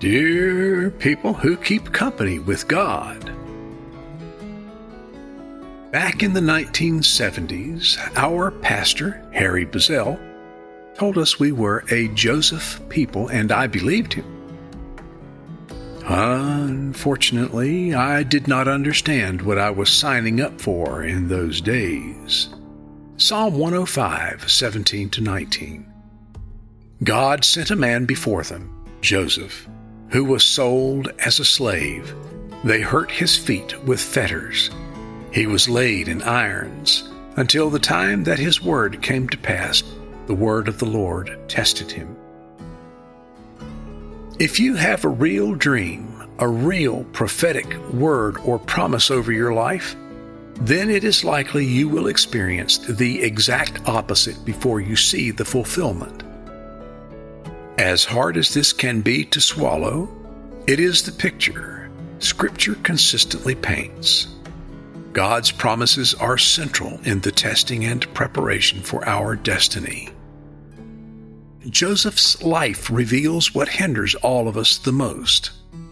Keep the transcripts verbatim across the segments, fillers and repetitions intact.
Dear people who keep company with God. Back in the nineteen seventies, our pastor, Harry Bazell, told us we were a Joseph people, and I believed him. Unfortunately, I did not understand what I was signing up for in those days. Psalm one oh five, seventeen to nineteen. God sent a man before them, Joseph, who was sold as a slave. They hurt his feet with fetters. He was laid in irons until the time that his word came to pass. The word of the Lord tested him. If you have a real dream, a real prophetic word or promise over your life, then it is likely you will experience the exact opposite before you see the fulfillment. As hard as this can be to swallow, it is the picture Scripture consistently paints. God's promises are central in the testing and preparation for our destiny. Joseph's life reveals what hinders all of us the most: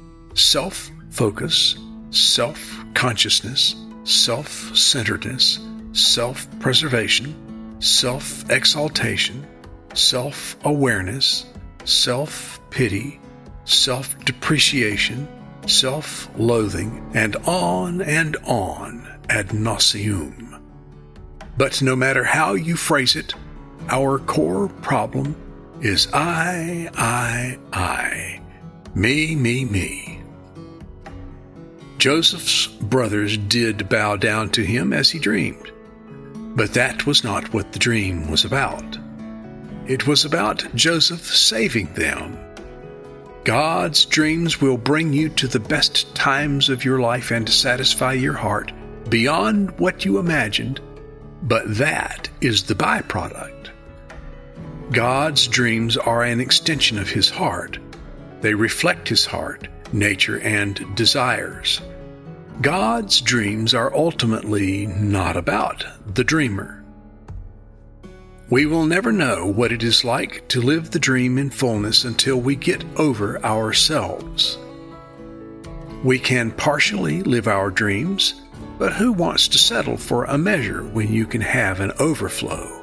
self-focus, self-consciousness, self-centeredness, self-preservation, self-exaltation, self-awareness, self-pity, self-depreciation, self-loathing, and on and on ad nauseum. But no matter how you phrase it, our core problem is I, I, I, me, me, me. Joseph's brothers did bow down to him as he dreamed, but that was not what the dream was about. It was about Joseph saving them. God's dreams will bring you to the best times of your life and satisfy your heart beyond what you imagined, but that is the byproduct. God's dreams are an extension of His heart. They reflect His heart, nature, and desires. God's dreams are ultimately not about the dreamer. We will never know what it is like to live the dream in fullness until we get over ourselves. We can partially live our dreams, but who wants to settle for a measure when you can have an overflow?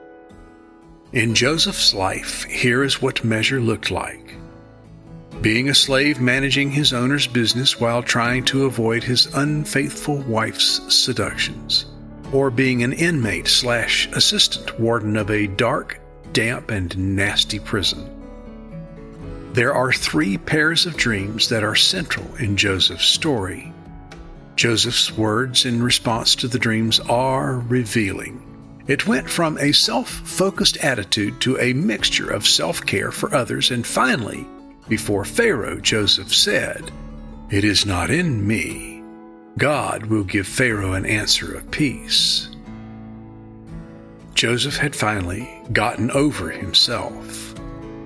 In Joseph's life, here is what measure looked like. Being a slave managing his owner's business while trying to avoid his unfaithful wife's seductions, or being an inmate slash assistant warden of a dark, damp, and nasty prison. There are three pairs of dreams that are central in Joseph's story. Joseph's words in response to the dreams are revealing. It went from a self-focused attitude to a mixture of self-care for others, and finally, before Pharaoh, Joseph said, "It is not in me. God will give Pharaoh an answer of peace." Joseph had finally gotten over himself.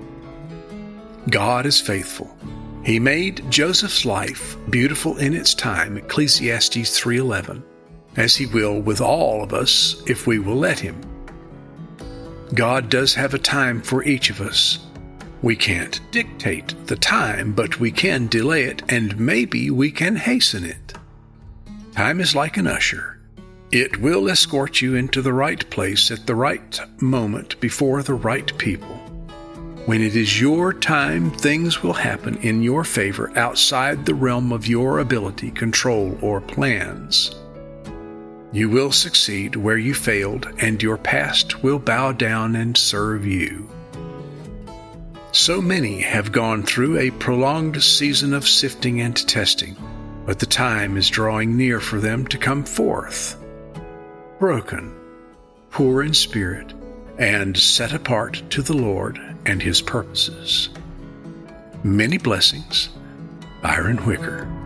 God is faithful. He made Joseph's life beautiful in its time, Ecclesiastes three eleven, as He will with all of us if we will let Him. God does have a time for each of us. We can't dictate the time, but we can delay it, and maybe we can hasten it. Time is like an usher. It will escort you into the right place at the right moment before the right people. When it is your time, things will happen in your favor outside the realm of your ability, control, or plans. You will succeed where you failed, and your past will bow down and serve you. So many have gone through a prolonged season of sifting and testing, but the time is drawing near for them to come forth, broken, poor in spirit, and set apart to the Lord and His purposes. Many blessings, Byron Wicker.